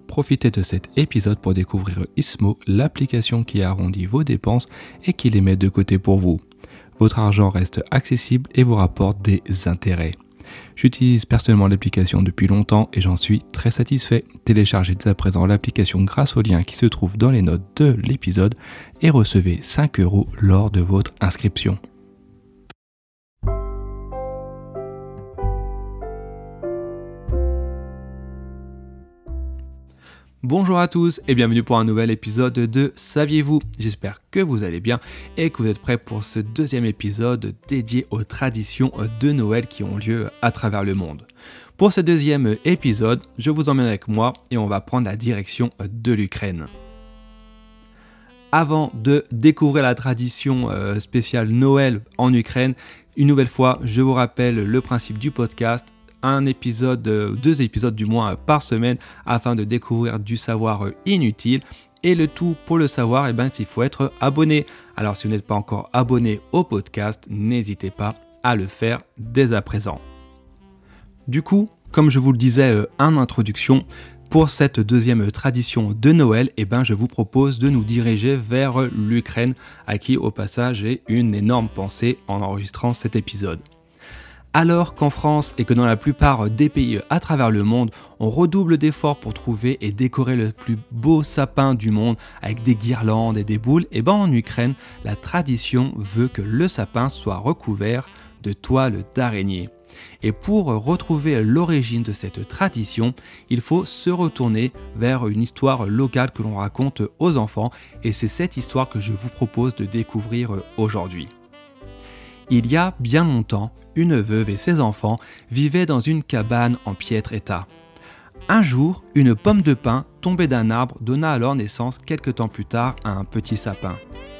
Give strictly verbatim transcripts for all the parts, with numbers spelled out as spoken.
profitez de cet épisode pour découvrir Ismo, l'application qui arrondit vos dépenses et qui les met de côté pour vous. Votre argent reste accessible et vous rapporte des intérêts. J'utilise personnellement l'application depuis longtemps et j'en suis très satisfait. Téléchargez dès à présent l'application grâce au lien qui se trouve dans les notes de l'épisode et recevez cinq euros lors de votre inscription. Bonjour à tous et bienvenue pour un nouvel épisode de Saviez-vous ? J'espère que vous allez bien et que vous êtes prêts pour ce deuxième épisode dédié aux traditions de Noël qui ont lieu à travers le monde. Pour ce deuxième épisode, je vous emmène avec moi et on va prendre la direction de l'Ukraine. Avant de découvrir la tradition spéciale Noël en Ukraine, une nouvelle fois, je vous rappelle le principe du podcast. Un épisode, deux épisodes du moins par semaine afin de découvrir du savoir inutile. Et le tout pour le savoir, eh ben, il faut être abonné. Alors si vous n'êtes pas encore abonné au podcast, n'hésitez pas à le faire dès à présent. Du coup, comme je vous le disais en introduction, pour cette deuxième tradition de Noël, eh ben, je vous propose de nous diriger vers l'Ukraine, à qui au passage j'ai une énorme pensée en enregistrant cet épisode. Alors qu'en France et que dans la plupart des pays à travers le monde, on redouble d'efforts pour trouver et décorer le plus beau sapin du monde avec des guirlandes et des boules, et ben en Ukraine, la tradition veut que le sapin soit recouvert de toiles d'araignée. Et pour retrouver l'origine de cette tradition, il faut se retourner vers une histoire locale que l'on raconte aux enfants, et c'est cette histoire que je vous propose de découvrir aujourd'hui. Il y a bien longtemps, une veuve et ses enfants vivaient dans une cabane en piètre état. Un jour, une pomme de pin tombée d'un arbre donna alors naissance quelque temps plus tard à un petit sapin.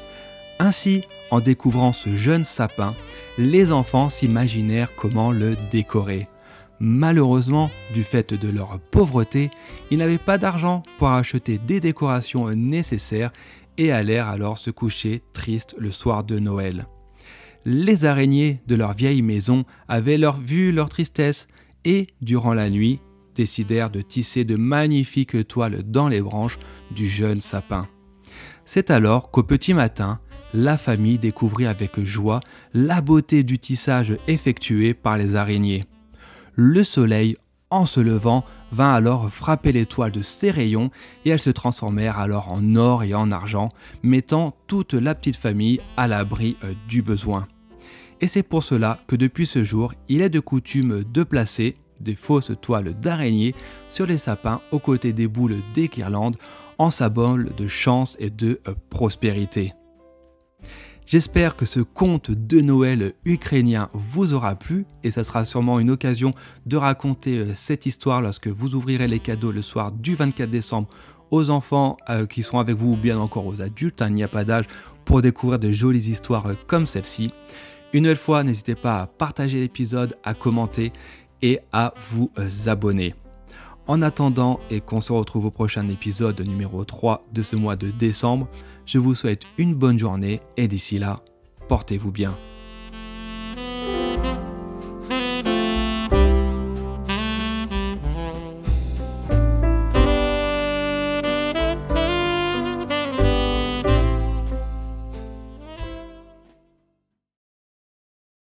Ainsi, en découvrant ce jeune sapin, les enfants s'imaginèrent comment le décorer. Malheureusement, du fait de leur pauvreté, ils n'avaient pas d'argent pour acheter des décorations nécessaires et allèrent alors se coucher tristes le soir de Noël. Les araignées de leur vieille maison avaient leur, vu leur tristesse et, durant la nuit, décidèrent de tisser de magnifiques toiles dans les branches du jeune sapin. C'est alors qu'au petit matin, la famille découvrit avec joie la beauté du tissage effectué par les araignées. Le soleil, en se levant, vint alors frapper les toiles de ses rayons et elles se transformèrent alors en or et en argent, mettant toute la petite famille à l'abri du besoin. Et c'est pour cela que depuis ce jour, il est de coutume de placer des fausses toiles d'araignée sur les sapins aux côtés des boules des guirlandes en symbole de chance et de prospérité. J'espère que ce conte de Noël ukrainien vous aura plu et ça sera sûrement une occasion de raconter cette histoire lorsque vous ouvrirez les cadeaux le soir du vingt-quatre décembre aux enfants euh, qui sont avec vous ou bien encore aux adultes, hein, il n'y a pas d'âge pour découvrir de jolies histoires comme celle-ci. Une nouvelle fois, n'hésitez pas à partager l'épisode, à commenter et à vous abonner. En attendant et qu'on se retrouve au prochain épisode numéro trois de ce mois de décembre, je vous souhaite une bonne journée et d'ici là, portez-vous bien.